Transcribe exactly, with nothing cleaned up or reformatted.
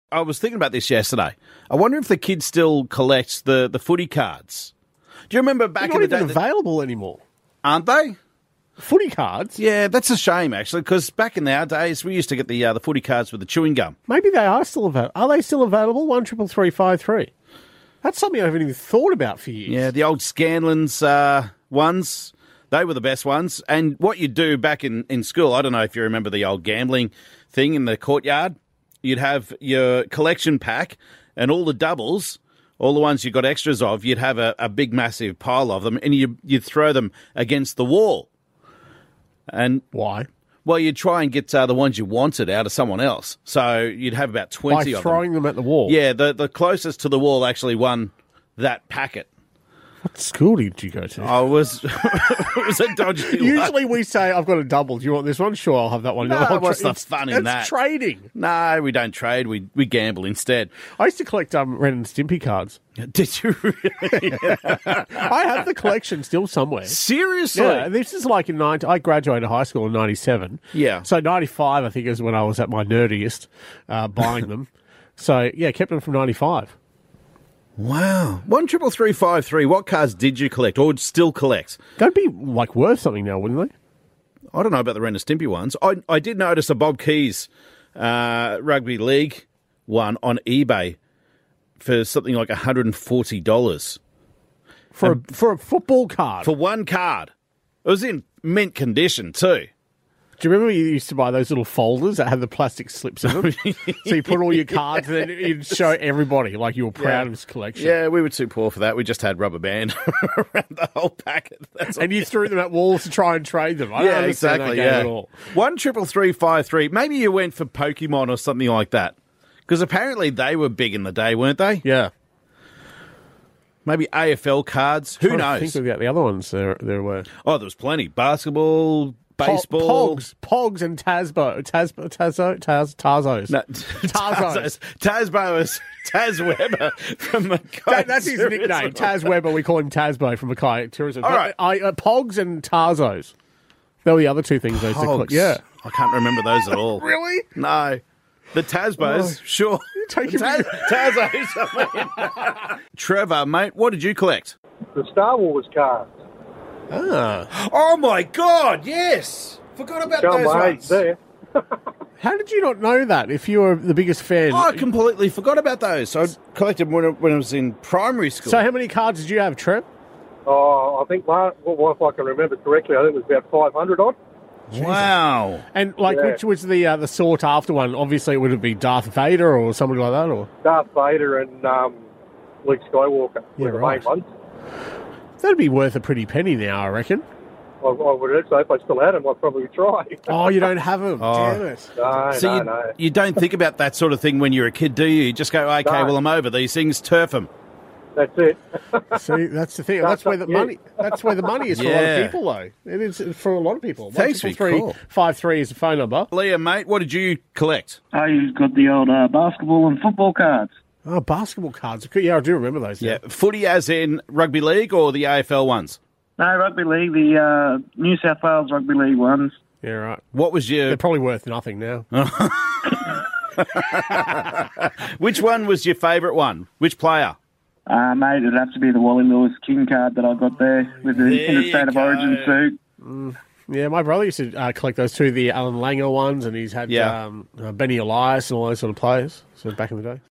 I was thinking about this yesterday. I wonder if the kid still collects the, the footy cards. Do you remember back They're in the not day? even available anymore. Aren't they? Footy cards? Yeah, that's a shame, actually, because back in our days, we used to get the uh, the footy cards with the chewing gum. Maybe they are still available. Are they still available? One triple three five three. That's something I haven't even thought about for years. Yeah, the old Scanlon's uh, ones, they were the best ones. And what you'd do back in, in school, I don't know if you remember the old gambling thing in the courtyard, you'd have your collection pack and all the doubles, all the ones you got extras of, you'd have a, a big, massive pile of them, and you, you'd throw them against the wall. And why? Well, you'd try and get uh, the ones you wanted out of someone else. So you'd have about twenty By of throwing them. them at the wall? Yeah, the, the closest to the wall actually won that packet. What school did you go to? I was, it was a dodgy one. Usually we say, I've got a double. Do you want this one? Sure, I'll have that one. No, I'll what's tra- the fun in that? It's trading. No, we don't trade. We we gamble instead. I used to collect um, Ren and Stimpy cards. Did you really? I have the collection still somewhere. Seriously? Yeah, this is like in ninety. I graduated high school in ninety-seven. Yeah. So ninety-five, I think, is when I was at my nerdiest, uh, buying them. So yeah, kept them from ninety-five. Wow. One triple three five three. What cards did you collect or would still collect? They'd be like worth something now, wouldn't they? I don't know about the Ren and Stimpy ones. I I did notice a Bob Keys uh, rugby league one on eBay for something like one hundred forty dollars. For a, for a football card. For one card. It was in mint condition too. Do you remember you used to buy those little folders that had the plastic slips in them? So you put all your cards and then you'd show everybody like you were proud Yeah. of his collection. Yeah, we were too poor for that. We just had rubber band around the whole packet. That's And you threw them at walls to try and trade them. I don't yeah, understand exactly. that game Yeah, at all. one triple three five three. Maybe you went for Pokemon or something like that, because apparently they were big in the day, weren't they? Yeah. Maybe A F L cards. Who Trying to knows? Think about the other ones there. There were Oh, there was plenty. Basketball, baseball, Pogs, Pogs, and Tasbo, Tasbo, Tazo, Taz, Tarzos. No, Tarzos. Tasbo is Taz Weber from Mackay. That, that's his Tourism. nickname, Taz Weber. We call him Tasbo from Mackay Tourism. All But right. I, uh, Pogs and Tarzos. They were the other two things they used to collect. Pogs. Yeah. I can't remember those at all. Really? No. The Tasbos, Oh. sure. Take Taz, him- Tazos, I mean. Trevor, mate, what did you collect? The Star Wars cards. Ah. Oh, my God, yes. Forgot about Show those my age ones. there. How did you not know that if you were the biggest fan? I completely forgot about those. I collected them when I, when I was in primary school. So how many cards did you have, Trev? Oh, I think, well, if I can remember correctly, I think it was about five hundred odd. Wow. And like, Yeah. which was the uh, the sought after one? Obviously, would it be Darth Vader or somebody like that, or Darth Vader and um, Luke Skywalker Yeah, were the right. main ones. that'd be worth a pretty penny now, I reckon. I, I would say if I still had them, I'd probably try. Oh, you don't have them? Oh. Damn it! no, So no, you, no. you don't think about that sort of thing when you're a kid, do you? You just go, okay, No. well, I'm over these things, turf them. That's it. See, that's the thing. That's That's where the up to you. money. That's where the money is for a lot Yeah. of people, though. It is for a lot of people. Thanks for your three call. five three is the phone number. Liam, mate, what did you collect? I got the old uh, basketball and football cards. Oh, basketball cards. Yeah, I do remember those. Yeah, footy as in rugby league or the A F L ones? No, rugby league, the uh, New South Wales rugby league ones. Yeah, right. What was your... They're probably worth nothing now. Which one was your favourite one? Which player? Uh, mate, it'd have to be the Wally Lewis King card that I got there with the There in the you State of go. Origin suit. Yeah, my brother used to uh, collect those too, the Alan Langer ones, and he's had Yeah. um, uh, Benny Elias and all those sort of players. So back in the day.